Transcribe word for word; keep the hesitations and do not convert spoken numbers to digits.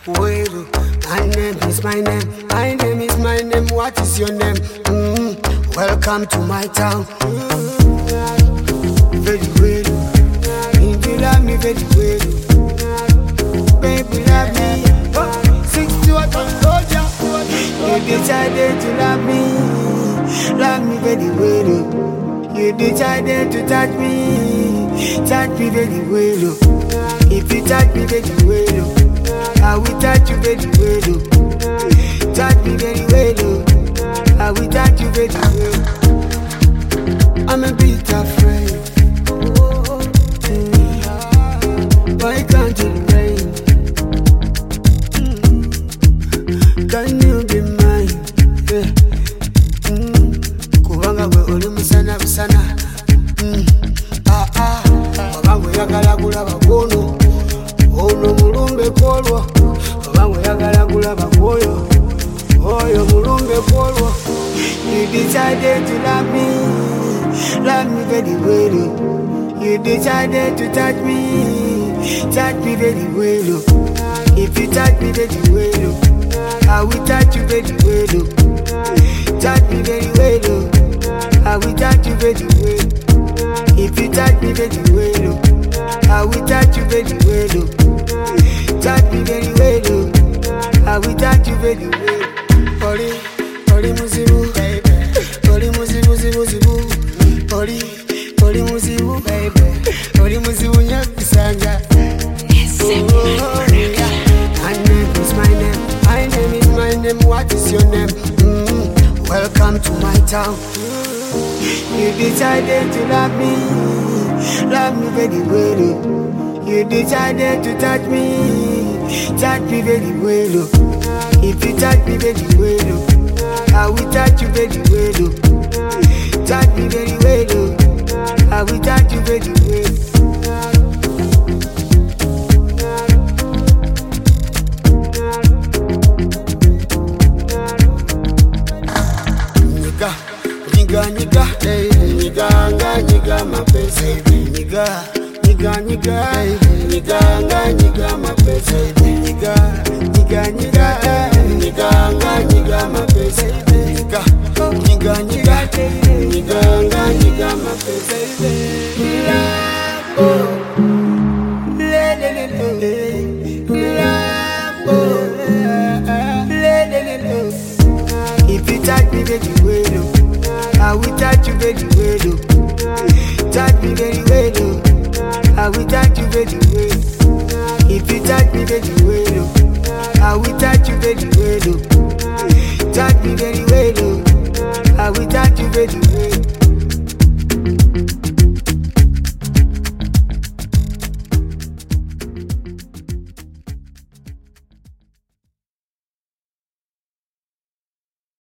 Wait, my name is my name. My name is my name. What is your name? Mm, welcome to my town. Mm, very well. If you love me, very well. Baby, love me. Oh, six to what I told ya. You decided to love me. Love me very well. You decided to touch me. Touch me very well. If you touch me very well, I will touch you very well. Touch me very well. I will touch you very well. I'm a bit afraid. Why can't it rain? Can you be mine? Yeah. Mm. Kubanga we oli musana busana. Mm. Ah ah. Babangu yagala kulaba kono. Ono mulumbe kolwa. Babangu yagala kulaba koyo. Oyo mulumbe kolwa. You decided to love me. Love me very well. You decided to touch me. Touch me very well. If you touch me very well, I will touch you very well. Touch me very well. I will touch you very well. If you touch me very well, I will touch you very well. Touch me very well. I will touch you very well. Ori, ori muzibu, baby. Ori muzibu, zibu, zibu. Ori, ori muzibu, baby. Ori muzibu nyakusanga. Oh, yeah. My name is my name. My name is my name. What is your name? Mm, welcome to my town. You decided to love me. Love me very well. You decided to touch me. Touch me very well. If you touch me very well, I will touch you very well. Touch me very well. I will touch you very well. Nigga, nigga, nigga, hey, nigga, nigga, nigga, my best, nigga, nigga, nigga, nigga, nigga, my best, nigga, nigga, nigga, nigga, nigga, my best, nigga, nigga, nigga, nigga, nigga, my best, Lambo, le le le le, Lambo, le le le le. If you touch me very well, I will touch you very well. Touch me very well. I will touch you very well. If you touch me very well, I will touch you very well.